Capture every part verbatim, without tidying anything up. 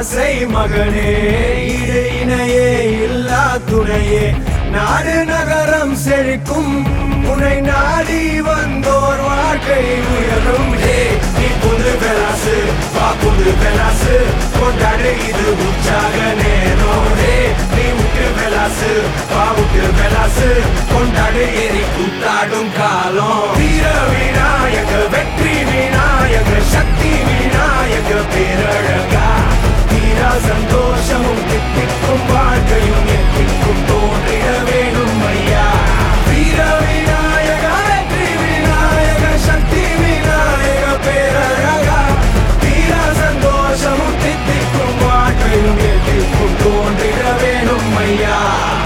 ஆசை மகனே, இடு இணையே இல்லா துணையே, நாடு நகரம் செழிக்கும் உன்னை நாடி வந்தோர் வாழ்க்கை உயரும். ஹே நீ புது பெலாசு, வா புது பெலாசு, கொண்டாடு இது உற்சாக நேரம். ஹே நீ விட்டு பெலாசு, வா விட்டு பெலாசு, கொண்டாடு எரி கூத்தாடும் காலம். வீர விநாயக வெற்றி விநாயக சக்தி விநாயக பேரழகா, தீரா சந்தோஷமும் தித்திக்கும் வாழ்க்கையும் எத்திக்கும் தோன்றிட வேணும் ஐயா. வீர விநாயக வெற்றி விநாயக சக்தி விநாயக பேரழகா, தீரா சந்தோஷமும் தித்திக்கும் வாழ்க்கையும் எத்திக்கும் தோன்றிட வேணும் ஐயா.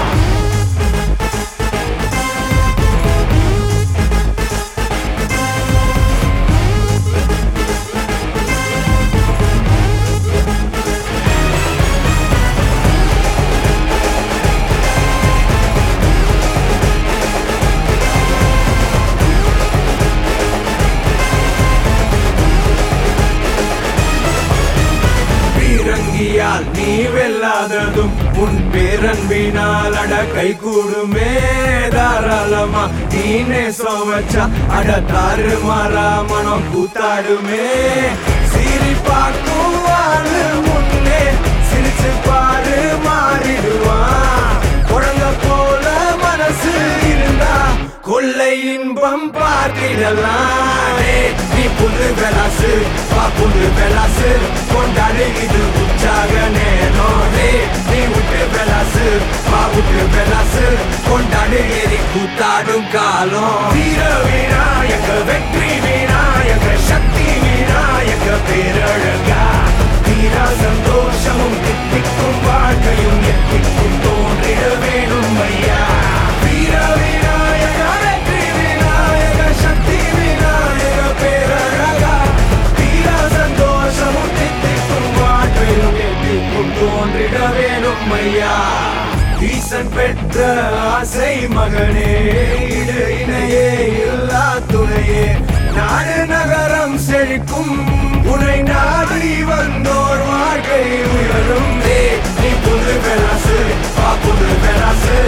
பீரங்கியால் நீ வெல்லாததும் உன் பேரன்பினால் அட கை கூடுமே. தாராளமா நீ நேசம் வச்சா அட தாறு மாறா மனம் கூத்தாடுமே. சிரி பார்க்கும் ஆளு முன்னே சிரிச்சு பாரு மாறிடுவான். குழந்தை போல மனசு இருந்தா கொள்ளை இன்பம் பார்த்திடலாம். நீ புது பெலாசு, வா புது பெலாசு, கொண்டாடு இது உற்சாக நேரம். நீ விட்டு பெலாசு, வா விட்டு பெலாசு, கொண்டாடு எரி கூத்தாடும் காலம். வீர விநாயக வெற்றி விநாயக சக்தி விநாயக பேரழகா, தீரா சந்தோஷமும் தித்திக்கும் வாழ்க்கையும் எத்திக்கும் தோன்றிட வேணும் ஐயா. வீர விநாயக வெற்றி விநாயக சக்தி விநாயக பேரழகா, தீரா சந்தோஷமும் தித்திக்கும் வாழ்க்கையும் எத்திக்கும் தோன்றிட வேணும் ஐயா. ஈசன் பெற்ற ஆசை மகனே, இடு இணையே இல்லா துணையே, நாடு நகரம் செழிக்கும் உன்னை நாடி வந்தோர் வாழ்க்கை உயரும். நீ புது பெலாசு, வா புது பெலாசு,